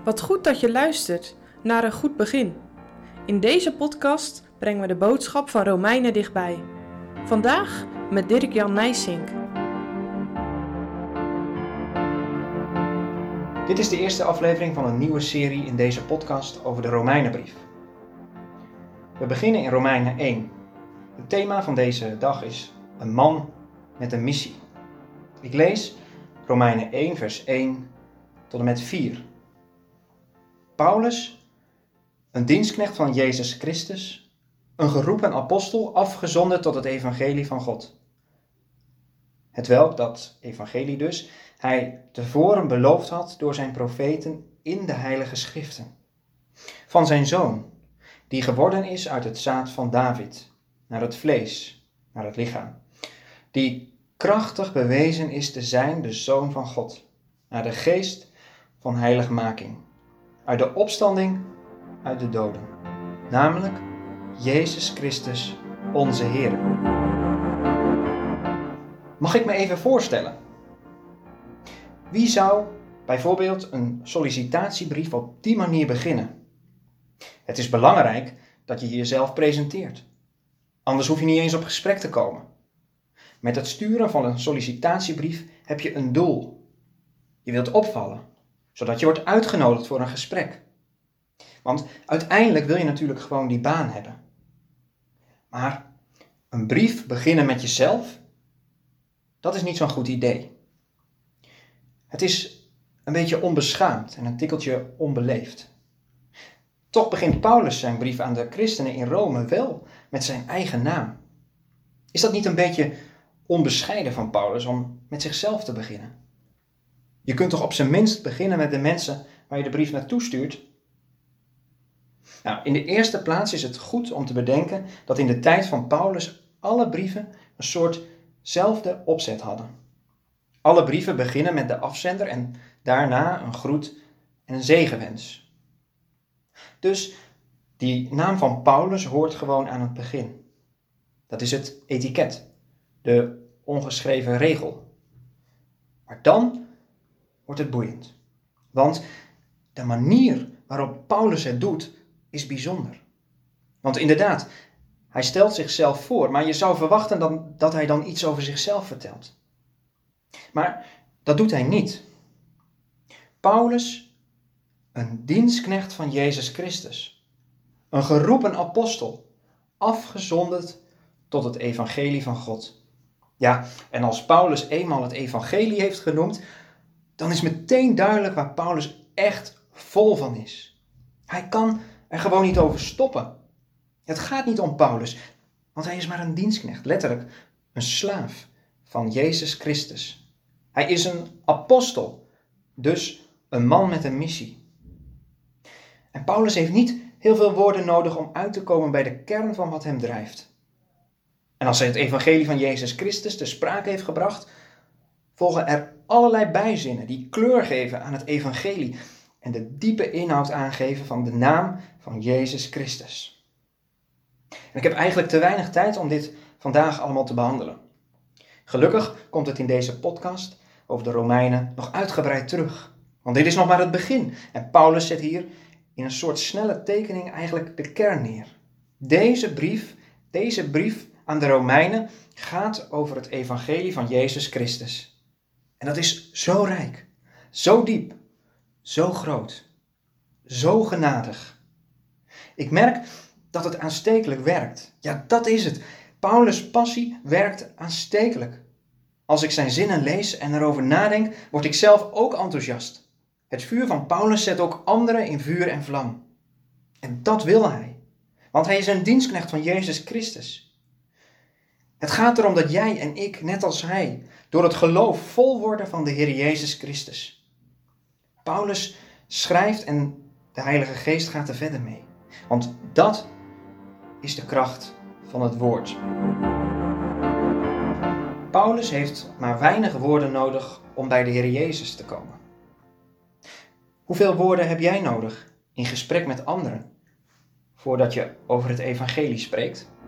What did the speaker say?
Wat goed dat je luistert naar een goed begin. In deze podcast brengen we de boodschap van Romeinen dichtbij. Vandaag met Dirk-Jan Nijsink. Dit is de eerste aflevering van een nieuwe serie in deze podcast over de Romeinenbrief. We beginnen in Romeinen 1. Het thema van deze dag is een man met een missie. Ik lees Romeinen 1 vers 1 tot en met 4. Paulus, een dienstknecht van Jezus Christus, een geroepen apostel, afgezonden tot het evangelie van God. Hetwelk dat evangelie dus hij tevoren beloofd had door zijn profeten in de heilige schriften. Van zijn zoon, die geworden is uit het zaad van David, naar het vlees, naar het lichaam. Die krachtig bewezen is te zijn de Zoon van God, naar de geest van heiligmaking. Uit de opstanding uit de doden, namelijk Jezus Christus, onze Heer. Mag ik me even voorstellen? Wie zou bijvoorbeeld een sollicitatiebrief op die manier beginnen? Het is belangrijk dat je jezelf presenteert. Anders hoef je niet eens op gesprek te komen. Met het sturen van een sollicitatiebrief heb je een doel. Je wilt opvallen, zodat je wordt uitgenodigd voor een gesprek. Want uiteindelijk wil je natuurlijk gewoon die baan hebben. Maar een brief beginnen met jezelf, dat is niet zo'n goed idee. Het is een beetje onbeschaamd en een tikkeltje onbeleefd. Toch begint Paulus zijn brief aan de christenen in Rome wel met zijn eigen naam. Is dat niet een beetje onbescheiden van Paulus om met zichzelf te beginnen? Je kunt toch op zijn minst beginnen met de mensen waar je de brief naartoe stuurt? Nou, in de eerste plaats is het goed om te bedenken dat in de tijd van Paulus alle brieven een soortzelfde opzet hadden. Alle brieven beginnen met de afzender en daarna een groet en een zegenwens. Dus die naam van Paulus hoort gewoon aan het begin. Dat is het etiket, de ongeschreven regel. Maar dan wordt het boeiend. Want de manier waarop Paulus het doet is bijzonder. Want inderdaad, hij stelt zichzelf voor, maar je zou verwachten dat hij dan iets over zichzelf vertelt. Maar dat doet hij niet. Paulus, een dienstknecht van Jezus Christus, een geroepen apostel, afgezonderd tot het evangelie van God. Ja, en als Paulus eenmaal het evangelie heeft genoemd, dan is meteen duidelijk waar Paulus echt vol van is. Hij kan er gewoon niet over stoppen. Het gaat niet om Paulus, want hij is maar een dienstknecht, letterlijk een slaaf van Jezus Christus. Hij is een apostel, dus een man met een missie. En Paulus heeft niet heel veel woorden nodig om uit te komen bij de kern van wat hem drijft. En als hij het evangelie van Jezus Christus ter sprake heeft gebracht, volgen er allerlei bijzinnen die kleur geven aan het evangelie en de diepe inhoud aangeven van de naam van Jezus Christus. En ik heb eigenlijk te weinig tijd om dit vandaag allemaal te behandelen. Gelukkig komt het in deze podcast over de Romeinen nog uitgebreid terug. Want dit is nog maar het begin. En Paulus zet hier in een soort snelle tekening eigenlijk de kern neer. Deze brief aan de Romeinen gaat over het evangelie van Jezus Christus. En dat is zo rijk, zo diep, zo groot, zo genadig. Ik merk dat het aanstekelijk werkt. Ja, dat is het. Paulus' passie werkt aanstekelijk. Als ik zijn zinnen lees en erover nadenk, word ik zelf ook enthousiast. Het vuur van Paulus zet ook anderen in vuur en vlam. En dat wil hij. Want hij is een dienstknecht van Jezus Christus. Het gaat erom dat jij en ik, net als hij, door het geloof vol worden van de Heer Jezus Christus. Paulus schrijft en de Heilige Geest gaat er verder mee. Want dat is de kracht van het woord. Paulus heeft maar weinig woorden nodig om bij de Heer Jezus te komen. Hoeveel woorden heb jij nodig in gesprek met anderen voordat je over het evangelie spreekt?